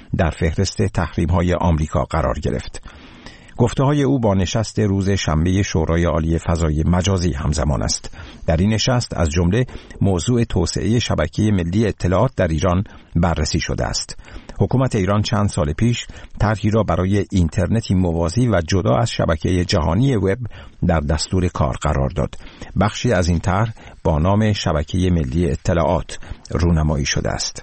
در فهرست تحریم‌های آمریکا قرار گرفت. گفته‌های او با نشست روز شنبه شورای عالی فضای مجازی همزمان است. در این نشست از جمله موضوع توسعه شبکه ملی اطلاعات در ایران بررسی شده است. حکومت ایران چند سال پیش طرحی را برای اینترنتی موازی و جدا از شبکه جهانی وب در دستور کار قرار داد. بخشی از این طرح با نام شبکه ملی اطلاعات رونمایی شده است.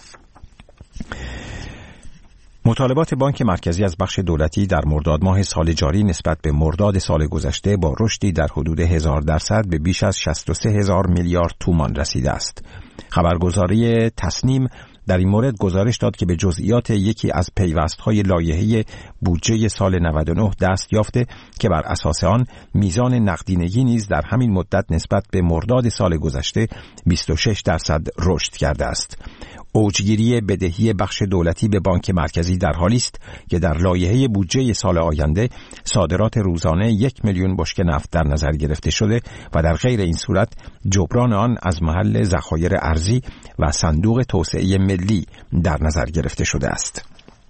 مطالبات بانک مرکزی از بخش دولتی در مرداد ماه سال جاری نسبت به مرداد سال گذشته با رشدی در حدود 1000% به بیش از 63,000 میلیارد تومان رسیده است. خبرگزاری تصنیم در این مورد گزارش داد که به جزئیات یکی از پیوست‌های لایحه بودجه سال 99 دست یافته که بر اساس آن میزان نقدینگی نیز در همین مدت نسبت به مرداد سال گذشته 26% رشد کرده است. اوجگیری بدهی بخش دولتی به بانک مرکزی در حالی است که در لایحه بودجه سال آینده صادرات روزانه 1 میلیون بشکه نفت در نظر گرفته شده و در غیر این صورت جبران آن از محل ذخایر ارزی و صندوق توسعه ملی در نظر گرفته شده است.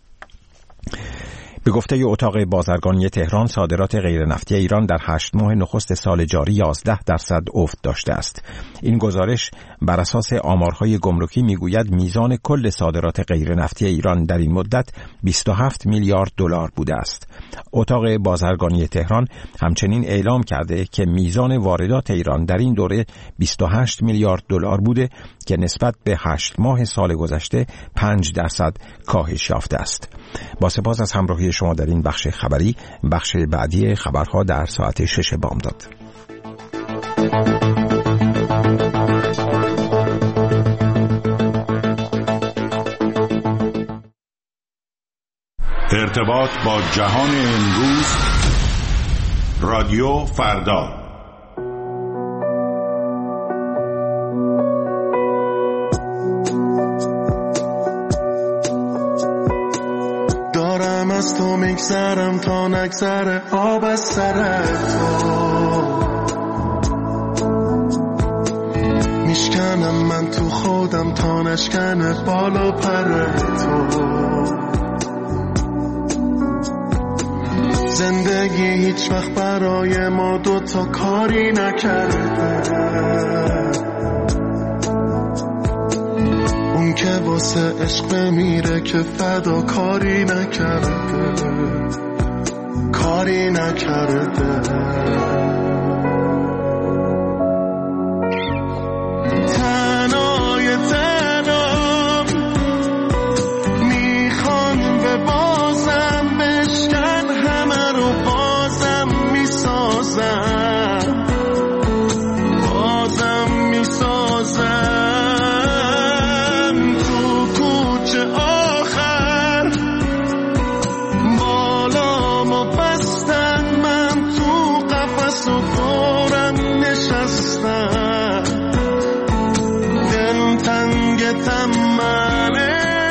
به گفته اتاق بازرگانی تهران، صادرات غیر نفتی ایران در 8 ماه نخست سال جاری 11% افت داشته است. این گزارش بر اساس آمارهای گمرکی میگوید میزان کل صادرات غیر نفتی ایران در این مدت 27 میلیارد دلار بوده است. اتاق بازرگانی تهران همچنین اعلام کرده که میزان واردات ایران در این دوره 28 میلیارد دلار بوده که نسبت به 8 ماه سال گذشته 5% کاهش یافته است. با سپاس از همراهی شما در این بخش خبری. بخش بعدی خبرها در ساعت 6 بامداد. ارتباط با جهان امروز، رادیو فردا. دارم از تو میگذرم تا نگذره آب از سر تو، میشکنم من تو خودم تا نشکنه بالا پر تو. زندگی هیچ وقت برای ما دوتا کاری نکرده، اون که واسه عشق میره که فدا کاری نکرده، کاری نکرده. تنهای تنم میخوان به بازم بشکن، همه رو بازم میسازم، بازم میسازم. تو کوچه آخر بالامو بستن، من تو قفس و دورم نشستم، دل تنگ تمنه.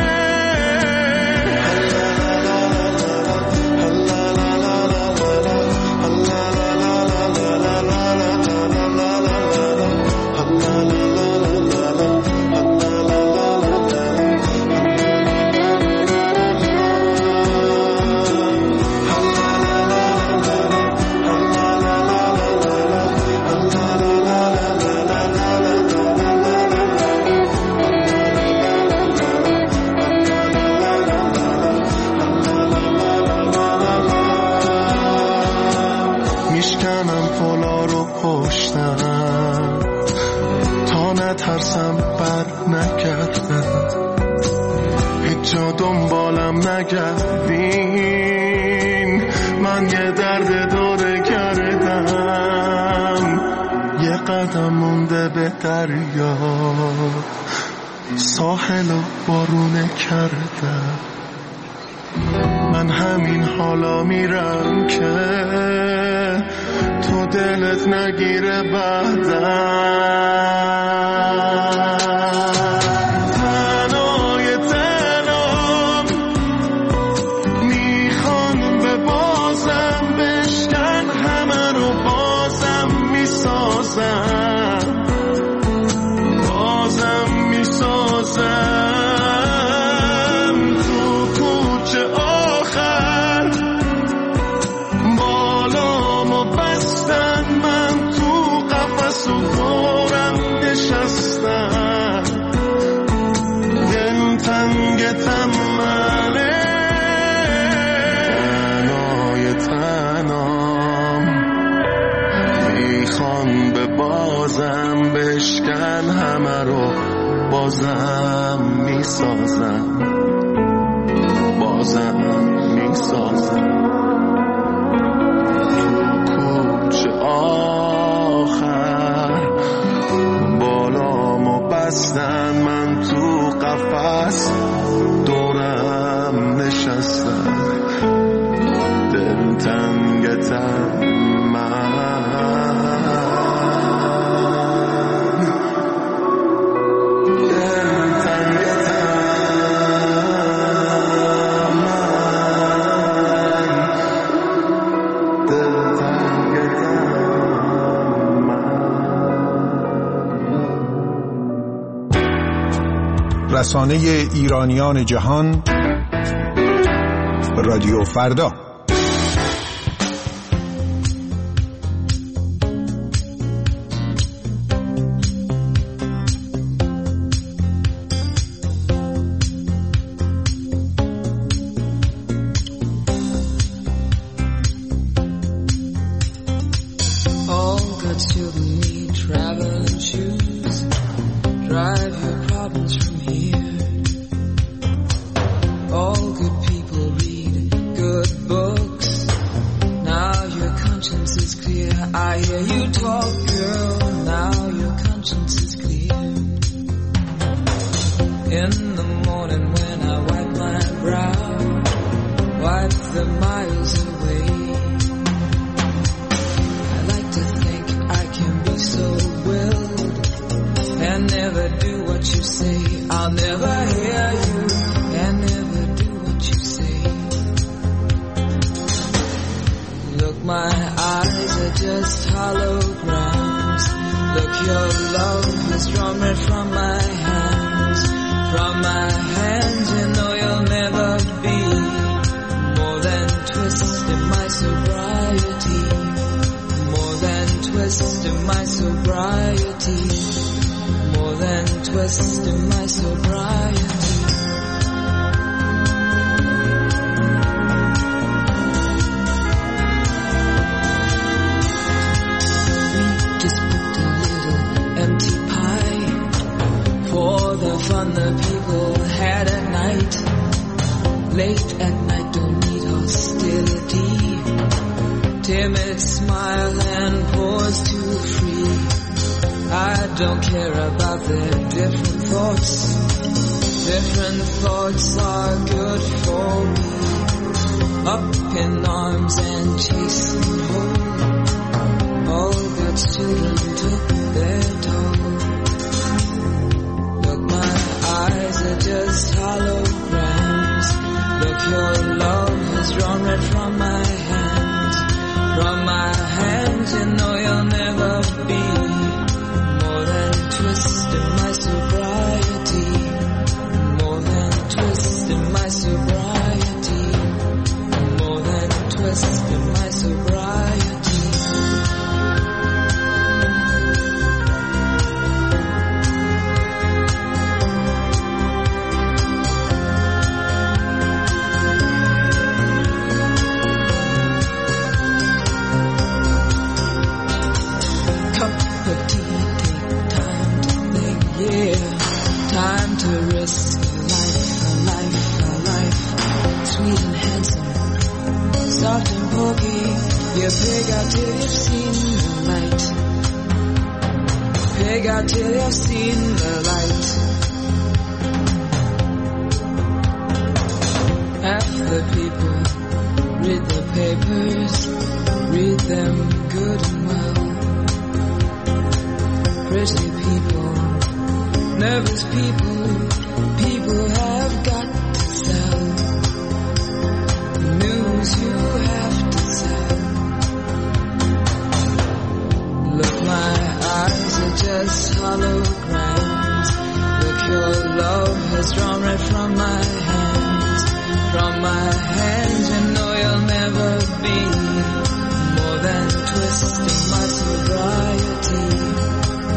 میشکنم پلا رو پشتم تا نترسم بر نگردم، هیچ جا دنبالم نگردین، من یه درد داره کردم، یه قدم مونده به دریا، ساحل و بارونه کردم. من همین حالا میرم که تو دلت نگیره بعدم. تنهای تنم میخوان به بازم بشکن، همه رو بازم میسازم، بازم میسازم. تو دلم منه تنهای تنام میخوان به بازم بشکن همه رو بازم میسازم کوچه آخر بالامو بستن من تو قفس دورم نشستن دلتنگتم رسانه ایرانیان جهان رادیو فردا.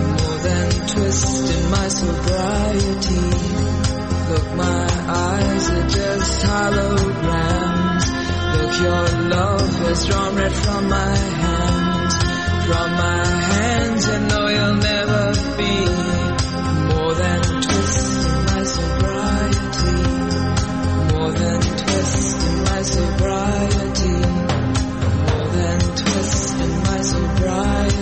Look, my eyes just holograms. Look, your love was drawn red from my hands, and know you'll never be more than a twist in my sobriety, more than a twist in my sobriety, more than a twist in my sobriety.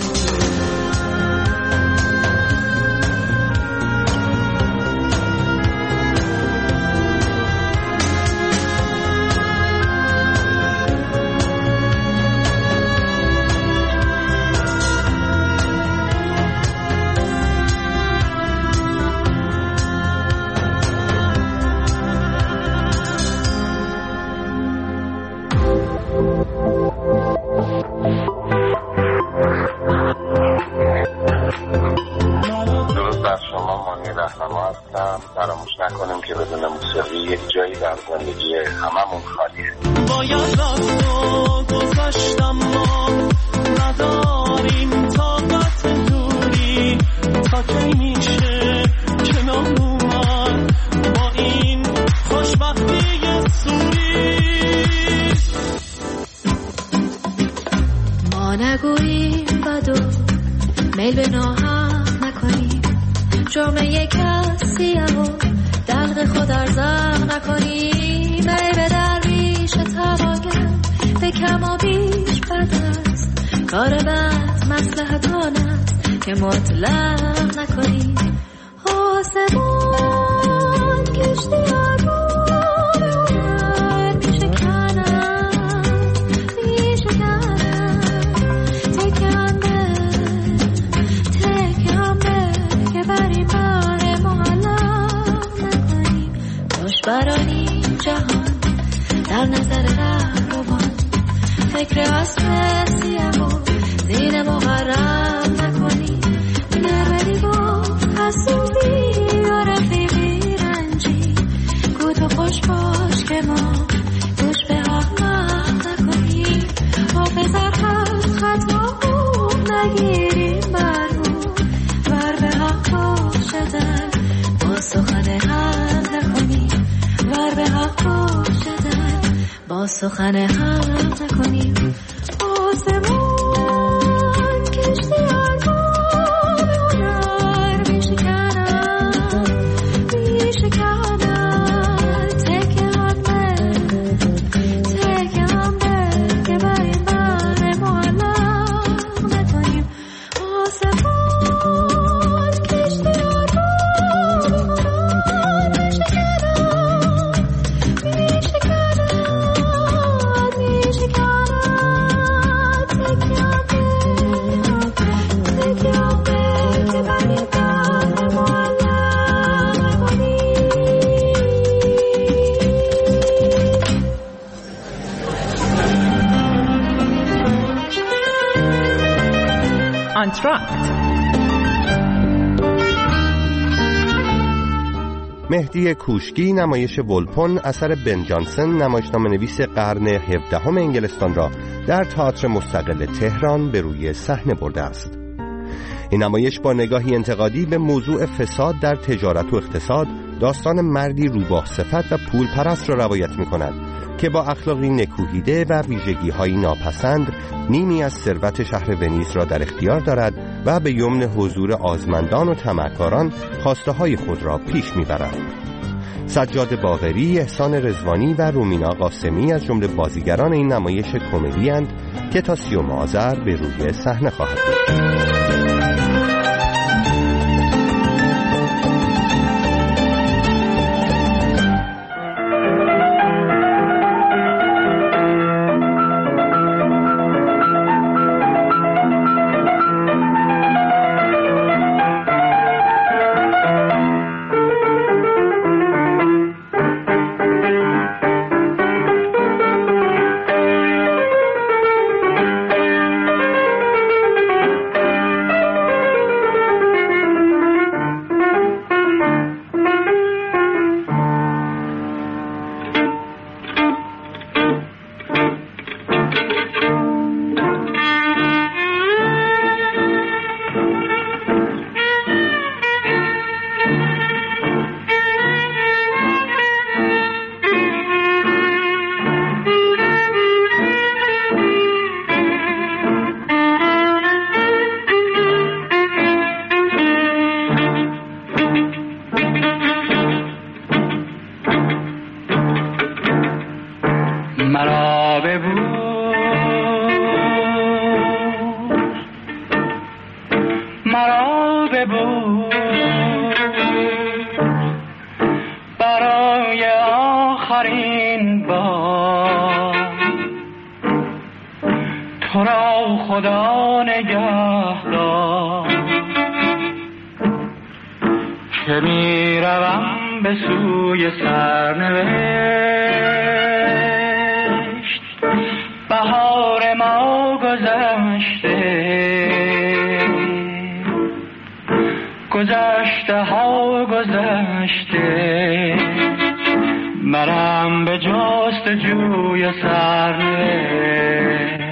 فراموش نکنیم که بدون موسیقی یک جایی در زندگی هممون خالیه. باید رفتو گذاشتم ما نداریم طاقت دوری تا کی میشه کنار اومد با این خوشبختی سوری. ما نگوییم بدو میل به ناهم نکنیم، جرم یک کسیم و دلق خود ارزم نکنیم. ای به درویش تواگر به کم و بیش بد است، کار بد مصلحت آن است که مطلق نکنیم. آسمان کشتی برانی جهان در نظر رهروان، فکر اسب سیاه و زین مغرم نکنی. دیگر بدی گفت حسودی و رفیقی رنجی، گو تو خوش باش که ما گوش به احمق نکنی. حافظت هست خطا نگیریم برمون، ور به حق باشدن با سخن هم نکنی، ور به حق باشدن با سخن هم نکنیم. آسمان کشتی ارباب هنر میشکنن، تکه هم به که بر این بر معلق نکنیم. آسمان کشتی ارباب هنر مهدی کوشگی نمایش ولپن اثر بن جانسن نمایشنامه نویس قرن 17 انگلستان را در تئاتر مستقل تهران به روی صحنه برده است. این نمایش با نگاهی انتقادی به موضوع فساد در تجارت و اقتصاد داستان مردی روباه صفت و پول پرست را روایت می کند که با اخلاقی نکوهیده و ویژگی‌های ناپسند نیمی از ثروت شهر ونیز را در اختیار دارد و به یمن حضور آزمندان و طمعکاران خواسته‌های خود را پیش می‌برد. سجاد باقری، احسان رضوانی و رومینا قاسمی از جمله بازیگران این نمایش کمدی اند که تا 30 آذر به روی صحنه خواهد بود. مرا ببوس مرا ببوس برای آخرین بار تو را خدا نگهدار که می روم به سوی سرنوشت بهار ما گذشته گذشته ها گذشته منم به جستجوی سرنوشت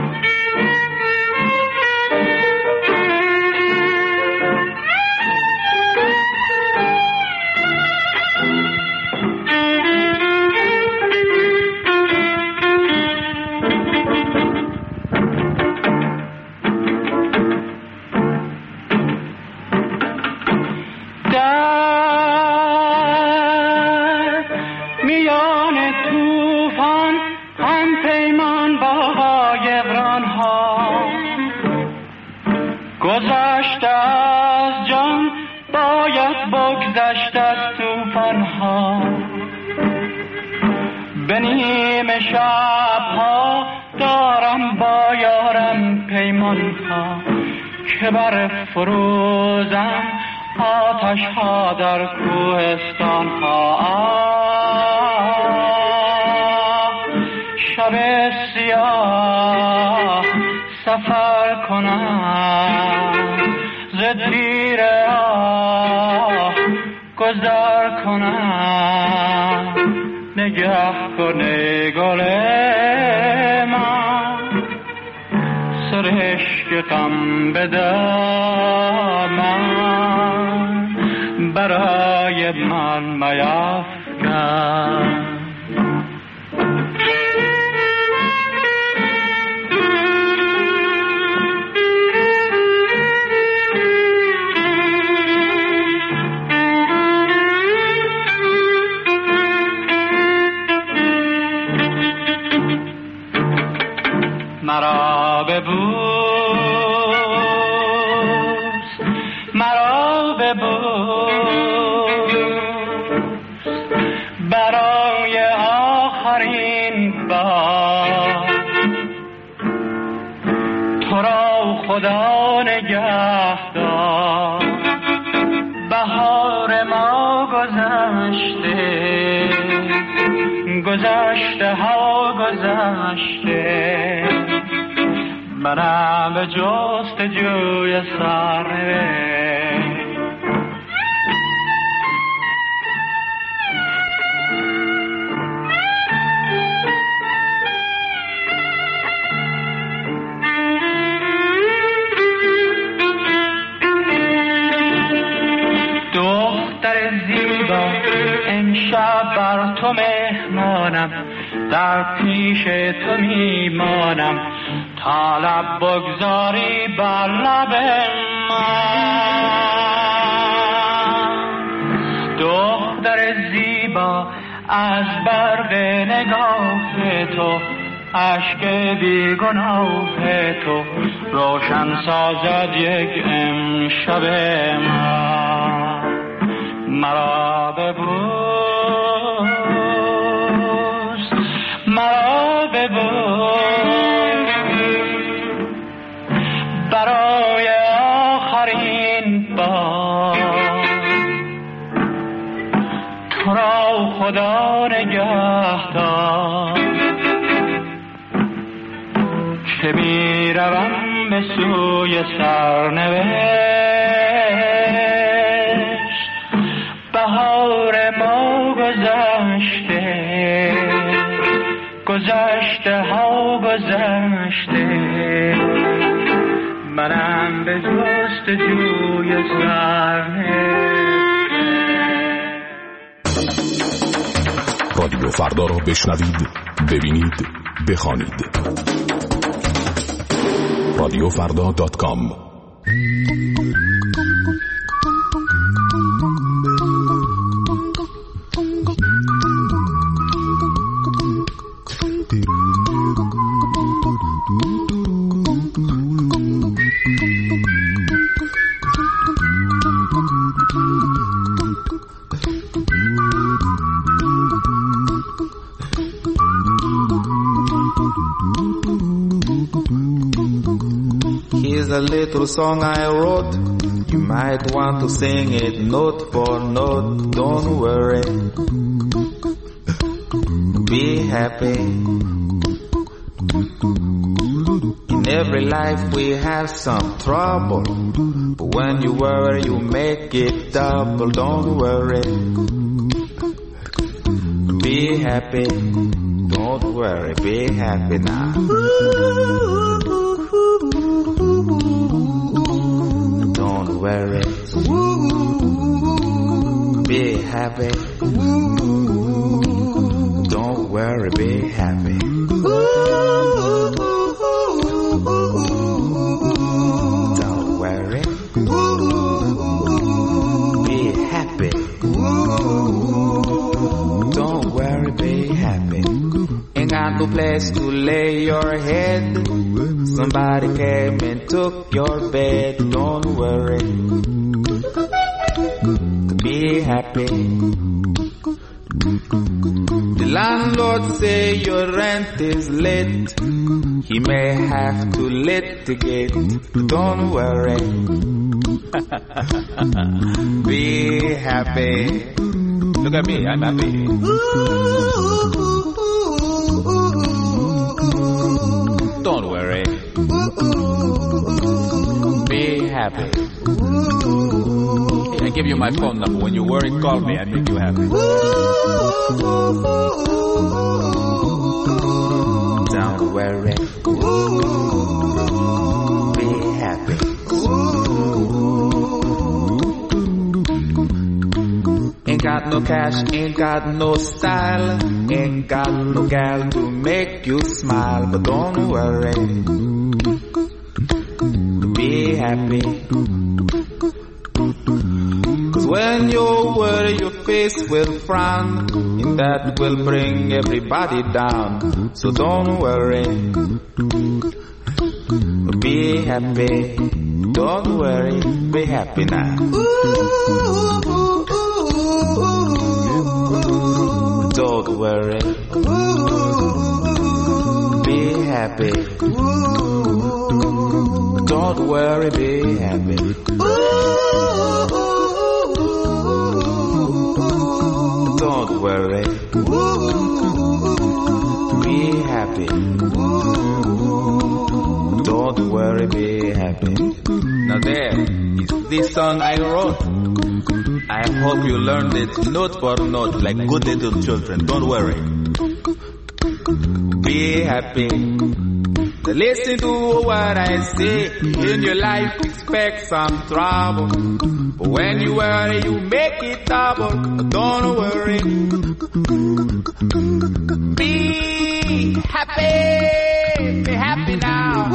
گذشته از جان باید بگذشت از توفان ها به نیم شب ها دارم با یارم پیمان ها که بر فروزم آتش ها در کوهستان ها شب سیاه سفر کنم ز تیر آه گذر کنم نگه کنه گل من سرشک غم بدم برای من میفکن مرا ببوس مرا ببوس برای آخرین بار تو را خدا نگهدار بهار ما گذشته گذشته ها گذشته منم به جستجوی سرنوشت دختر زیبا امشب بر تو مهمانم در پیش تو میمانم تا لب بگذاری بر لب من دختر زیبا از برق نگاه تو عشق بیگناه تو روشن سازد یک امشب من مرا ببوس مرا ببوس برای آخرین بار تو را خدا نگهدار که می روم به سوی سرنوشت بهار ما گذشته گذشته ها گذشته منم به جستجوی سرنوشت. رادیو فردا را بشنوید، ببینید، بخوانید. radiofrda.com Here's a little song I wrote. You might want to sing it note for note. Don't worry. Be happy. In every life we have some trouble, but when you worry you make it double. Don't worry. Be happy. Don't worry. Be happy now. Don't worry. Be happy. Don't worry, be happy. Don't worry. Be happy. Don't worry, be happy. Ain't got no place to lay your head. Somebody came and took your bed. Don't worry. Be happy. The landlord say your rent is late. He may have to litigate. Don't worry. Be happy. Look at me, I'm happy. Don't worry. Be happy. I give you my phone number. When you worry, call me. I make you happy. Don't worry. Be happy. Ain't got no cash, ain't got no style, ain't got no gal to make you smile, but don't worry. Be happy. Cause when you worry your face will frown, and that will bring everybody down. So don't worry. Be happy. Don't worry. Be happy now. Don't worry. Be happy. Don't worry, be happy. Don't worry. Be happy. Don't worry, be happy. Now there is this song I wrote. I hope you learned it note for note like good little children. Don't worry. Be happy. Listen to what I say. In your life expect some trouble, but when you worry you make it double. Don't worry. Be happy. Be happy now.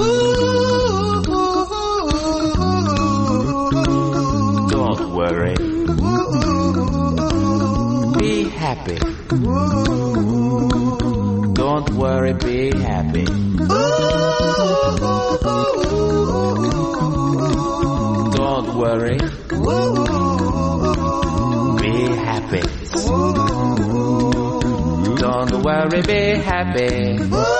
Don't worry. Be happy. Don't worry, be happy. Don't worry. Be happy. Don't worry, be happy.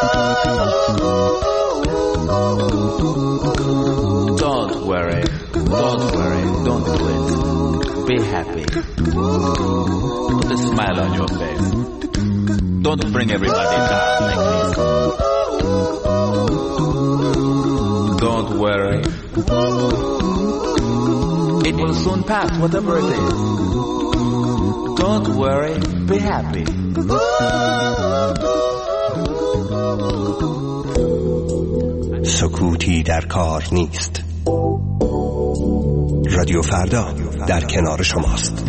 Don't worry. Don't worry. Don't do it. Be happy. Put a smile on your face. Don't bring everybody down like this. Don't worry. It will soon pass, whatever it is. Don't worry, be happy. سکوتی در کار نیست. رادیو فردا در کنار شماست.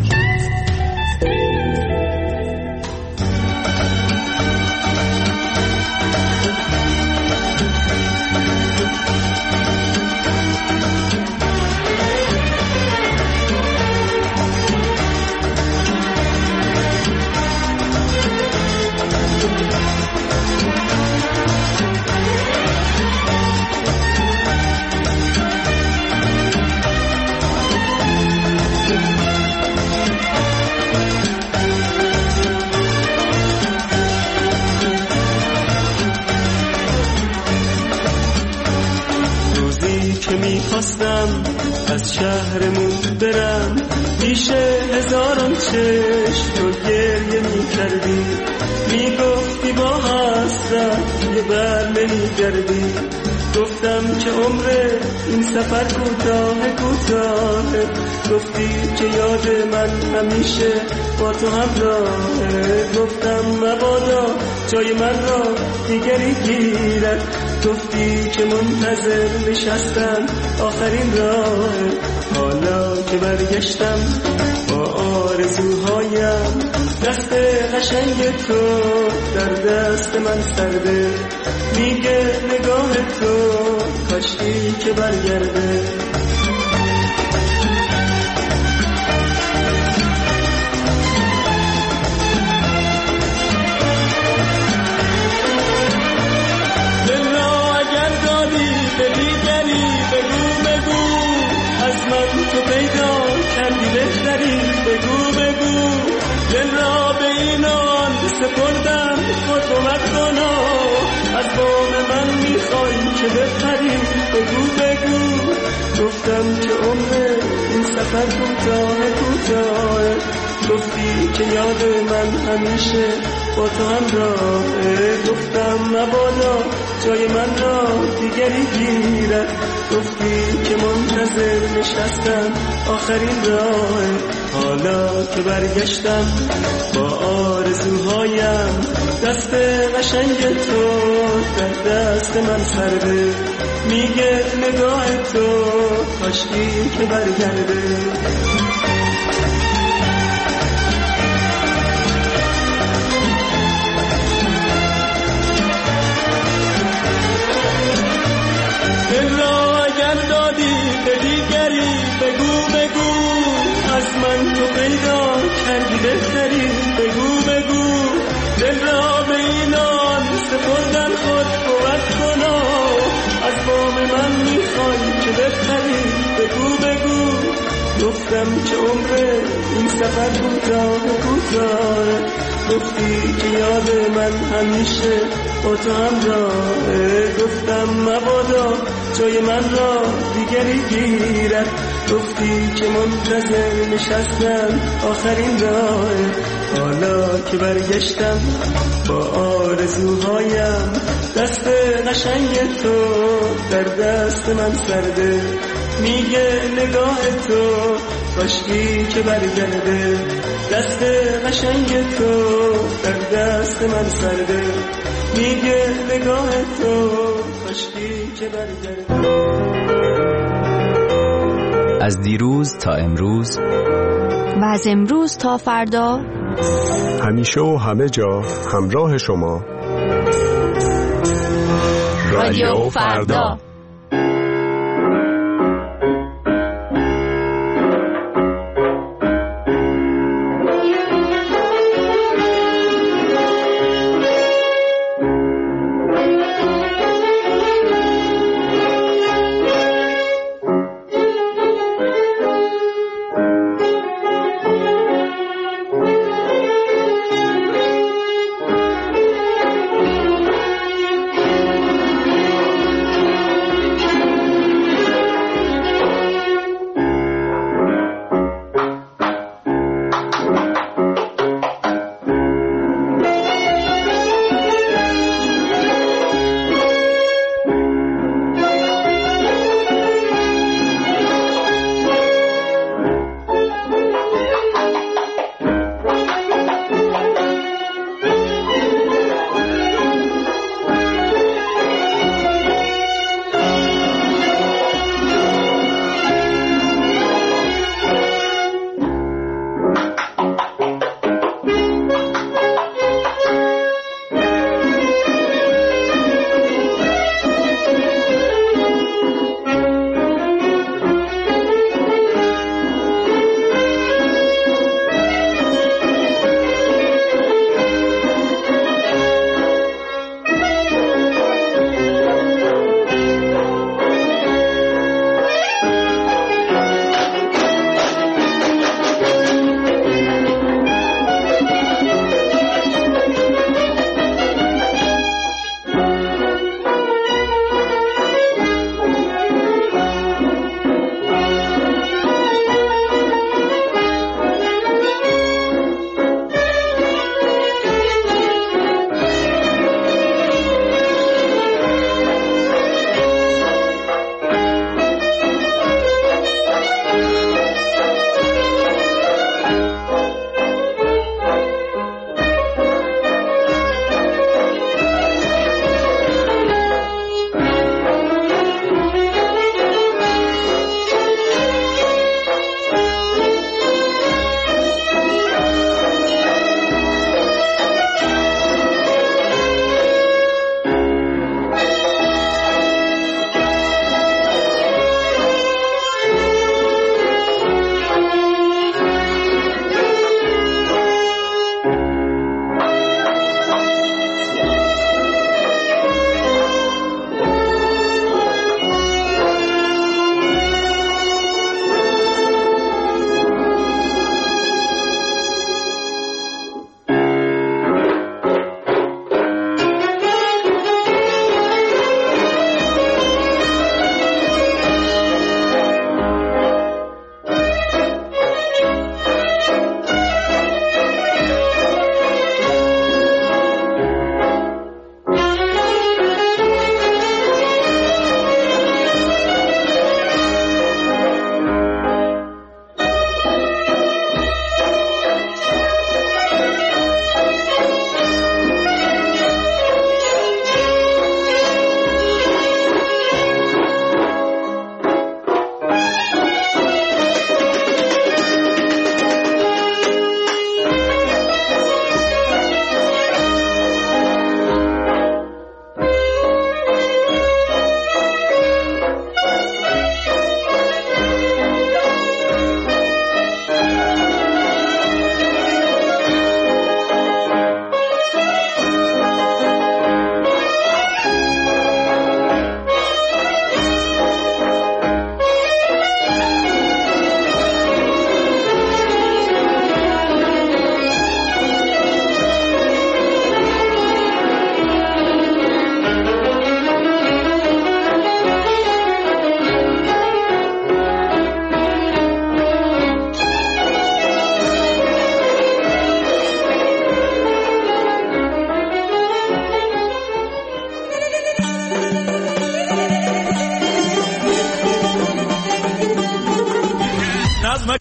میخواستم از شهرمون برم، پیش هزاران چشم تو گریه میکردی، میگفتی با حسرت یه بر نمیگردی. گفتم که عمر این سفر کوتاه کوتاه، گفتی که یاد من همیشه با تو همراهه. گفتم مبادا جای من را دیگری گیرد، گفتی که منتظر نشستم آخرین راه. حالا که برگشتم با آرزوهایم، دست قشنگ تو در دست من سرده، میگه نگاه تو کاشکی که برگرده. دل را اگر دادی به دیگری بگو، از من تو پیدا کردی بهتری بگو. دل را به اینان سپردم خود بود کنا، از بام من میخوای که بپری بگو. گفتم که عمر این سفر کوتاه، گفتی که یاد من همیشه با تو همراهه. گفتم مبادا جای من را دیگری گیرد، گفتی که منتظر نشستم آخرین راه. حالا که برگشتم با آرزوهایم، دست قشنگ تو در دست من سرده، میگه نگاه تو کاشکی که برگرده. دل را اگر دادی به دیگری بگو، از من تو پیدا کردی بهتری بگو. دل را به اینان سپردن خود بود کنا، از بام من میخوای که بپری بگو. گفتم که عمر این سفر کوتاه، گفتی که یاد من همیشه با تو همراهه. گفتم مبادا جای من را دیگری گیرد، گفتی که منتظر نشستم آخرین راه. حالا که برگشتم با آرزوهایم، دست قشنگ تو در دست من سرده، میگه نگاه تو کاشکی که برگرده. دست قشنگ تو در دست من سرده، میگه نگاه تو کاشکی که برگرده. از دیروز تا امروز و از امروز تا فردا، همیشه و همه جا همراه شما، رادیو فردا.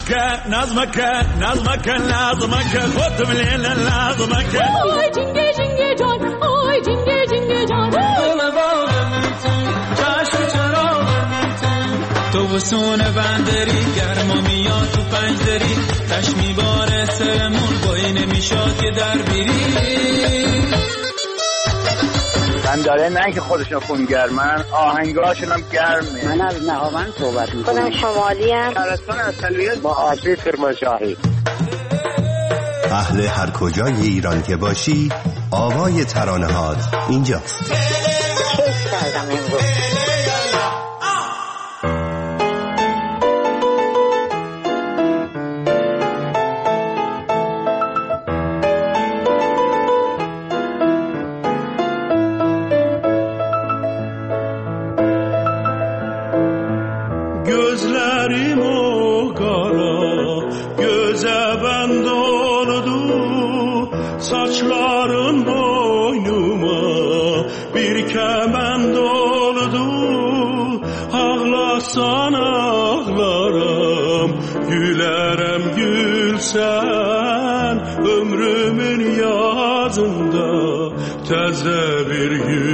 خودم لیلا نظمک آی جنگه جنگه جان آی جنگه جنگه جان تو وسون بندری گرما میاد تو پنجدری تش میباره سرمون بایی نمیشاد که در بیری بنداره نه که خودشون خونگرمن آهنگاشون هم گرمه. من از نهاوند صحبت میکنم. خودم شمالی ام. شهرستان اصلیت با آسیب کرمانشاهی. اهل هر کجای ایران که باشی آوای ترانه هات اینجاست. کیف کردم امروز. Saçların boynuma bir kemend oldu. Ağlasan ağlarım, gülerem gülsen. Ömrümün yazında təzə bir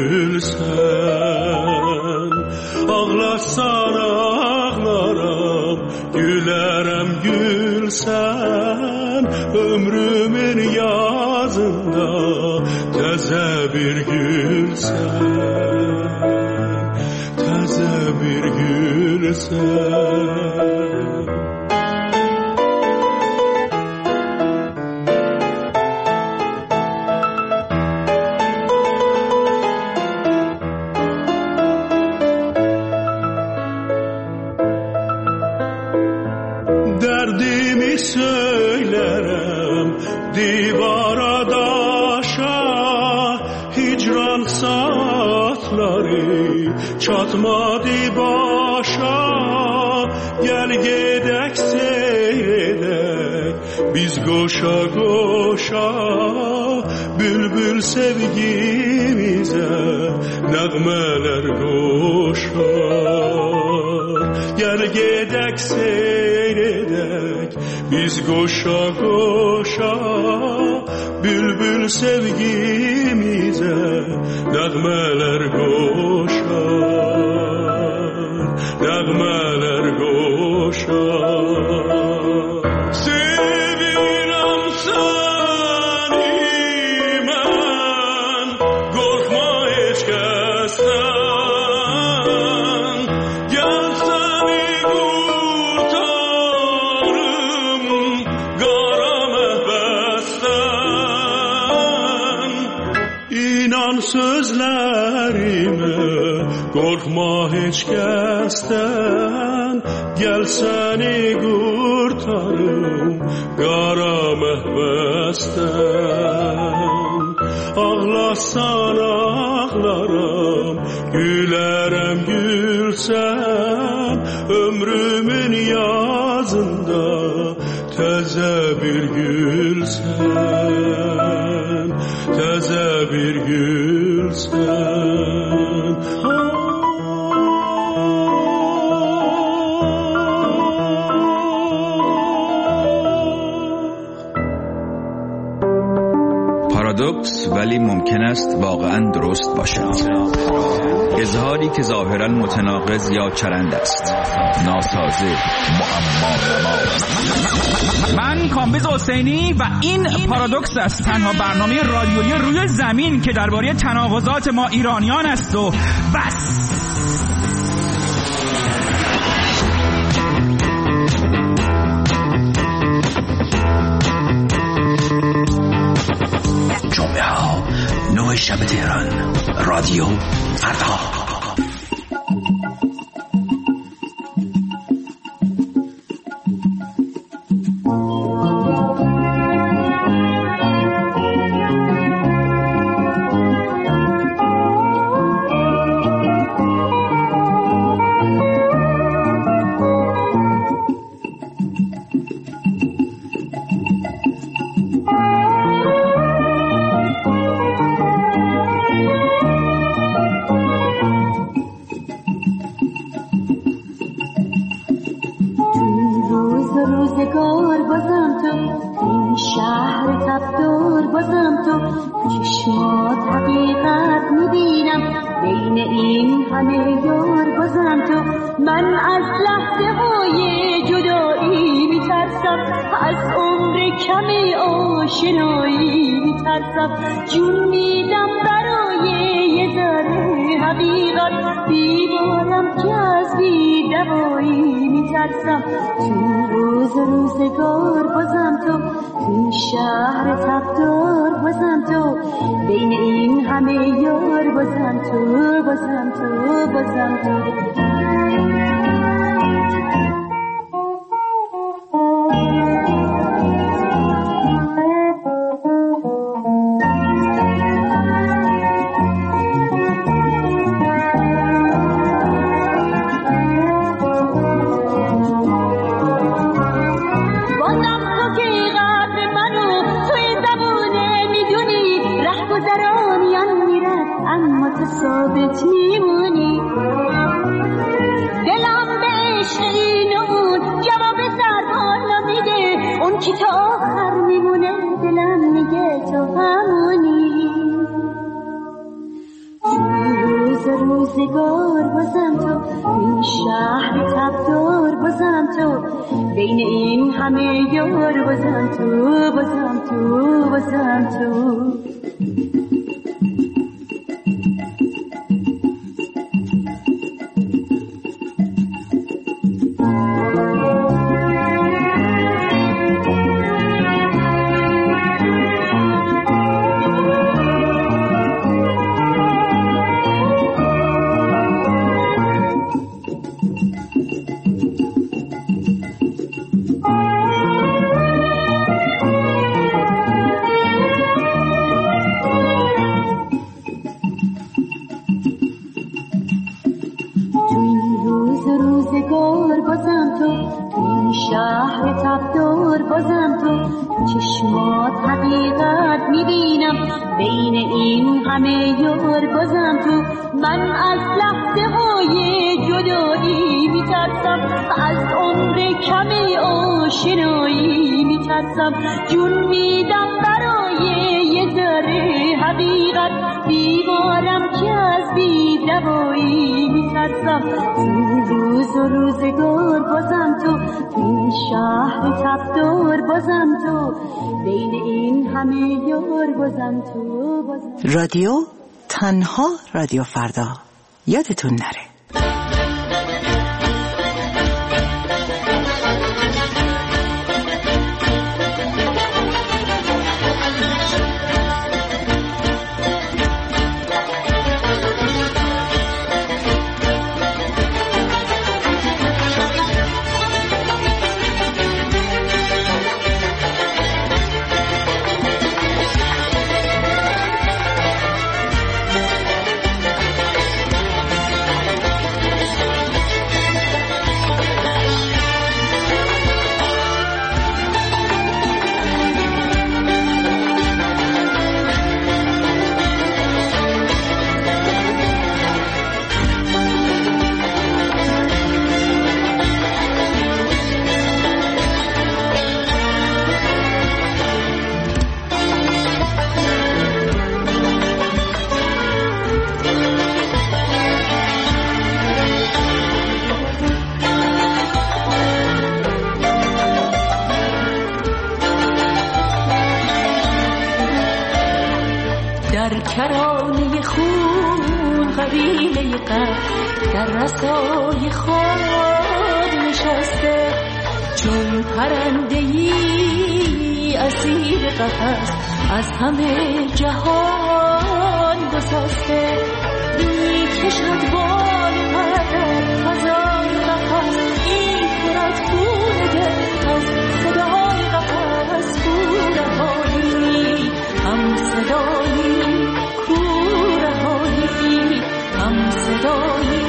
gülsen. Ağlasan ağlarım, gülerem gülsen. Ömrümün yazında təzə bir gülsən, təzə bir gülsən. Dərdimi söylərəm divara daşa, hicran saatları çatmadı başa. Gel gedək seyredək biz qoşa qoşa, bülbül sevgimizə nəğmələr qoşar. Gel gedək seyredək biz qoşa qoşa, bülbül sevgimizə nəğmələr qoşar, nəğmələr qoşar. Sevirəm səni mən, qorxma heç kəsdən. Gəl səni qurtarım qara məhbəsdən. İnan sözlərimə, qorxma heç kəsdən. Gəl səni qurtarım qara məhbəsdən. Ağlasan ağlaram, gülərəm gülsən. Ömrümün yazında təzə bir gülsən, təzə bir gülsən. پارادوکس ولی ممکن است واقعا درست باشد. اظهاری که ظاهرا متناقض یا چرند است، ناسازه، معما. من کامبیز حسینی و این پارادوکس است، تنها برنامه رادیویی روی زمین که درباره تناقضات ما ایرانیان است و بس. جمعه ها 9 شب تهران، رادیو فردا. من از لحظه های جدایی میترسم، از عمر کم آشنایی میترسم، جون میدم برای یه ذره حقیقت، بیمارم که از بی دوایی میترسم. تو روز روزگار بازم تو، تو شهر تبدار بازم تو، بین این همه یار بازم تو، بازم تو، بازم تو. ثابت میمونی، دلم به عشق اینون جواب دربالا میده، اون کی تا آخر میمونه دلم میگه تو همونی. روز روزگار بازم تو، این شهر تبدار بازم تو، بین این همه یار بازم تو، بازم تو، بازم تو. جون میدم برای یه ذره حقیقت، بیمارم که از بی دوایی میترسم. تو روز و روزگار بازم تو، این شهر تبدار بازم تو، بین این همه یار بازم تو، بازم. رادیو تنها رادیو فردا، یادتون نره. کرانه خون قبیله قد در رسای خود نشسته، چون پرنده‌ای اسیر قفس از همه جهان گسسته. میکشد بال پر فضای قفس، این خورد خون دل از صدای قفس. کورهایی هم صدایی، کورهایی هم صدایی.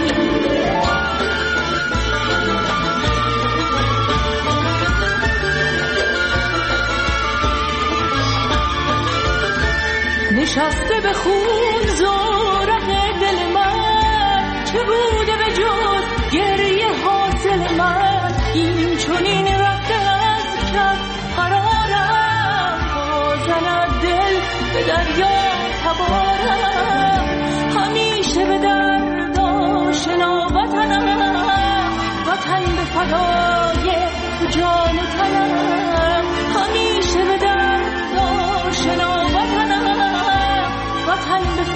نشسته به خون زورق دل من،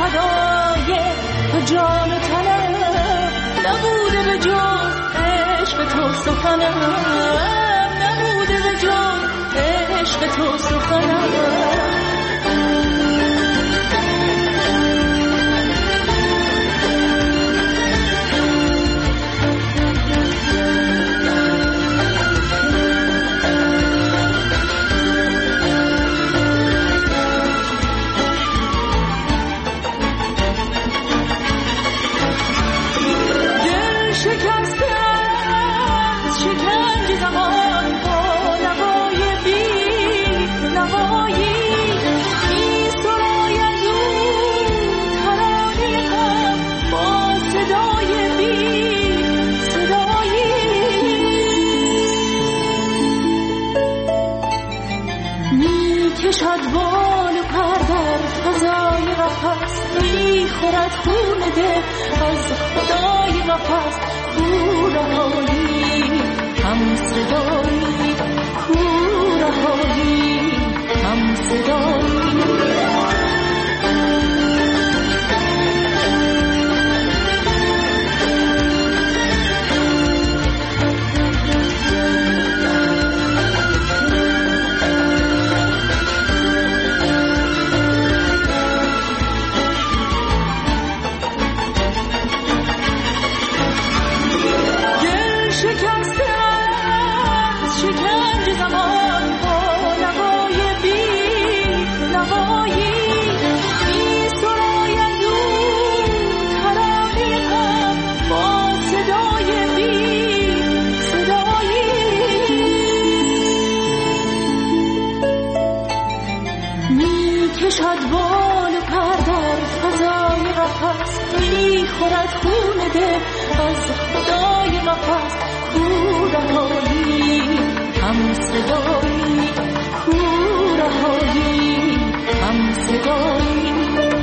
فدای تو جان و تنم، نبوده به جز عشق تو سخنم، نبوده به جز عشق تو سخنم. کشد بال و پر در فضای قفس، میخورد خون دل از خدای قفس. کورهایی هم صدایی، کورهایی هم صدایی. کشد بال و پر در فضای قفس، میخورد خون دل از خدای قفس. کورهایی هم صدایی، کورهایی هم صدایی.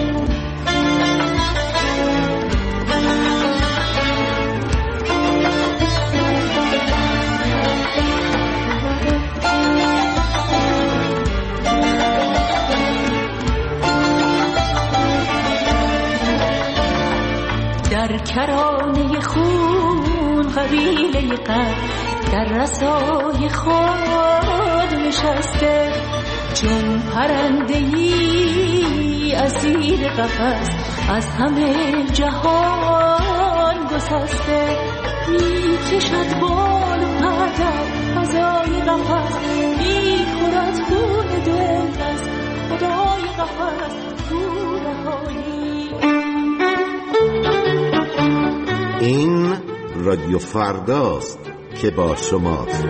در کرانه خون قبیله قد، در رسای خود نشسته، چون پرنده‌ای اسیر قفس، از همه جهان گسسته. میکشد بال و پر در فضای قفس، میخورد خون دل از خدای قفس. کورهایی. این رادیو فرداست که با شماست.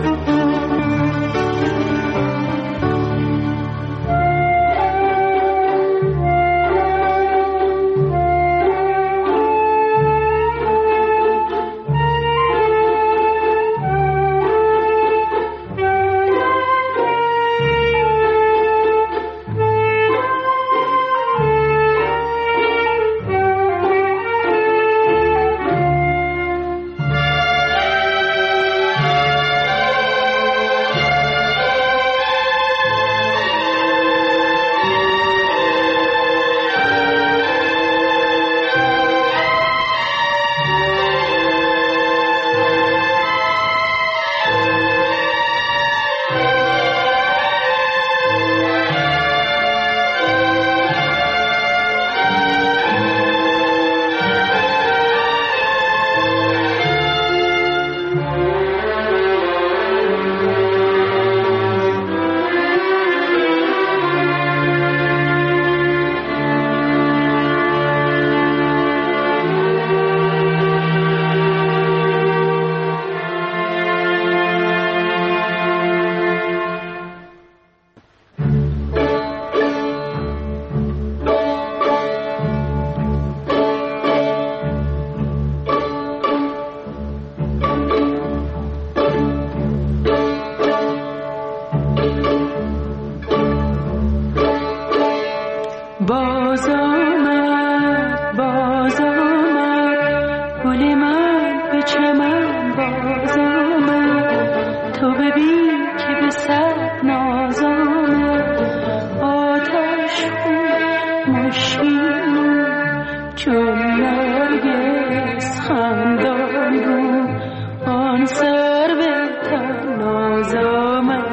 چون نرگس خندان رو آن سر به تناز آمد.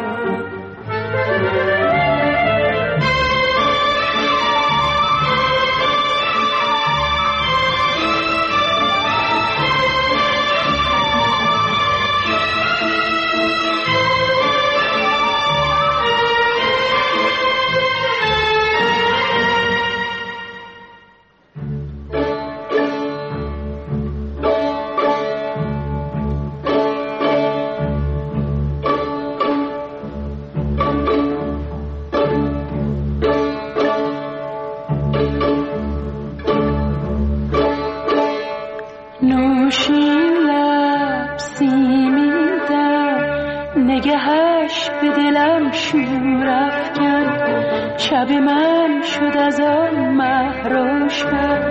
نوشین لب سیمیدم نگهش به دلم شور افکن. شب من شد از آن مه روشن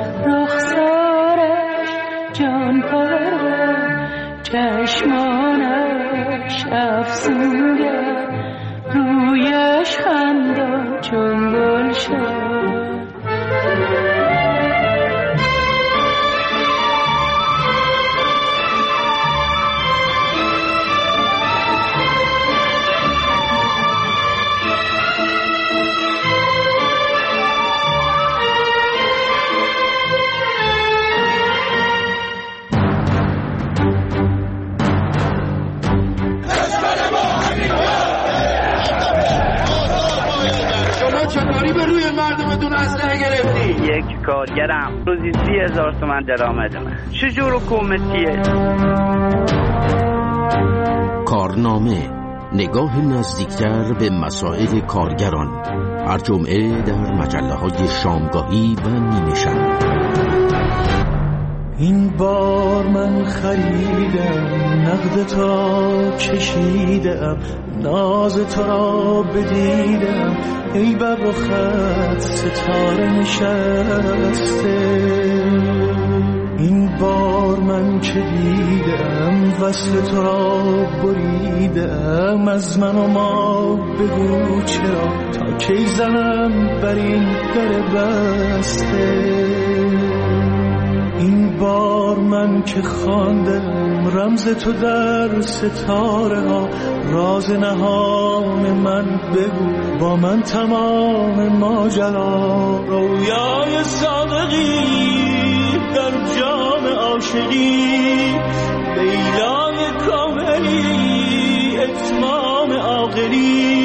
رخسارش جان پرور چشمانش افسونگر رویش خندان چون گلشن. چطوری به روی مردمتون اسلحه گرفتی؟ یک کارگرم روزی 30,000 تومان درآمدمه. چجور حکومتیه؟ کارنامه، نگاه نزدیکتر به مسائل کارگران، هر جمعه در مجله‌های شامگاهی و نیمه شب. این بار من خریدم نقد تو را کشیدم ناز تو را بدیدم ای بر رخت ستاره نشسته. این بار من که دیدم وصل تو را بریدم از من و ما بگو چرا تا کی زنم بر این در بسته. این بار من که خواندم رمز تو در ستاره ها راز نهان من بگو با من تمام ماجرا. رویای صادقی در جام عاشقی لیلای کاملی اتمام عاقلی.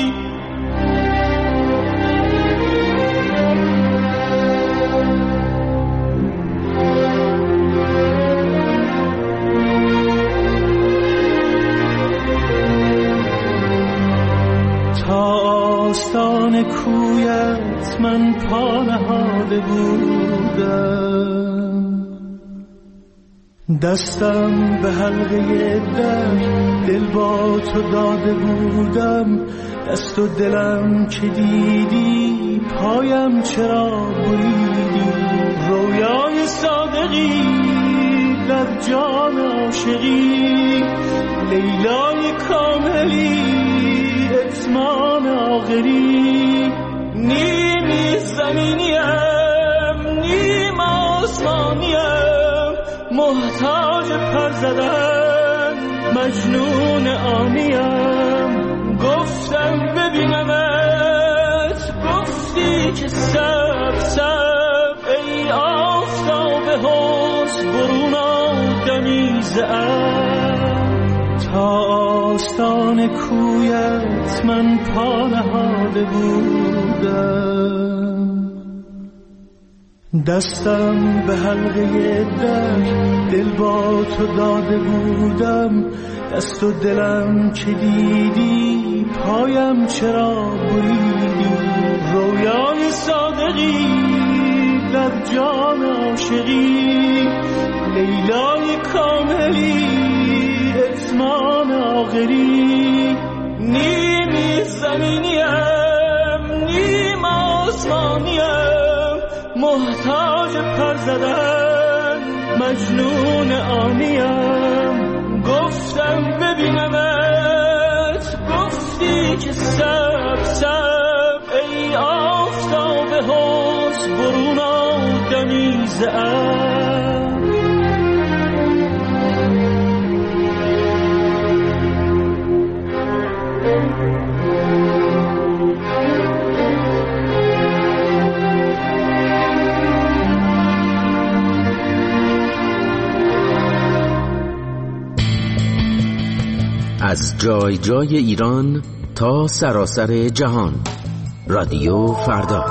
آستان کویت من پا نهاده بودم دستم به حلقه در دل با تو داده بودم. دست و دلم که دیدی پایم چرا بریدی. رویای صادقی در جان عاشقی لیلای کاملی اتمام آخری. نیمی زمینیم نیم آسمانیم محتاج پر زدن مجنون آمیم. گفتم ببینمت گفتی که سب سب ای آفتاب حسن برون آدمی زعب. تا آستان کویت من پا نهاده بودم دستم به حلقه در دل با تو داده بودم. دست و دلم که دیدی پایم چرا بریدی. رویای صادقی در جان عاشقی لیلای کاملی اتمام آخری. نیمی زمینیم نیم آسمانیم محتاج پر زدن مجنون آمیم. گفتم ببینمت گفتی که سب سب ای آفتاب حسن برون آدمی ام. از جای جای ایران تا سراسر جهان، رادیو فردا.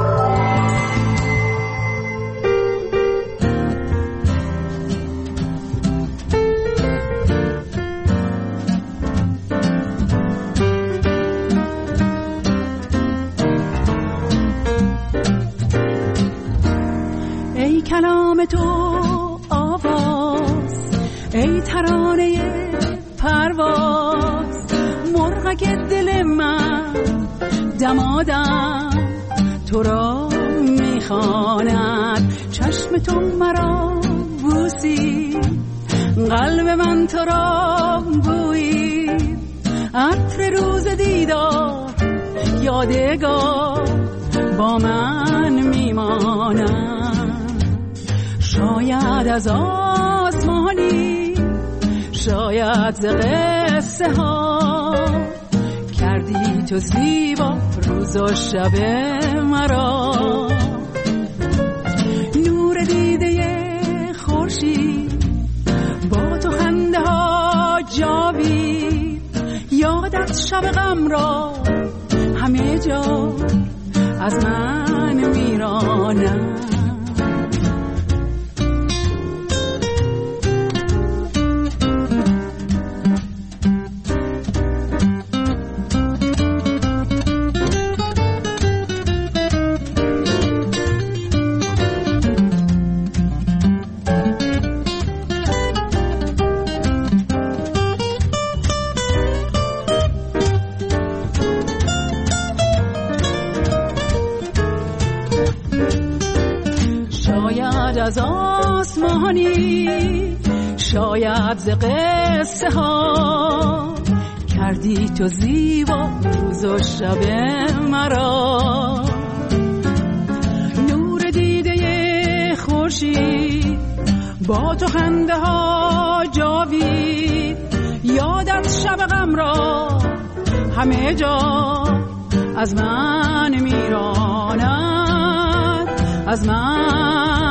ای کلام تو آواز، ای ترانه پرواز، مرغک دل من دمادم تو را میخواند. چشم تو مرا بوسید، قلب من تو را بویید. عطر روز دیدار یادگار با من میماند. شاید از آسمانی، شاید ز قصه ها، کردی تو زیبا روز و شب مرا. نور دیده خورشید با تو خنده ها جاوید. یادت شب غم را همه جا از من میرانم. از آسمانی، شاید ز قصه ها، کردی تو زیبا روز و شب مرا. نور دیده خورشید با تو خنده ها جاوید. یادت شب غم را همه جا از من میراند، از من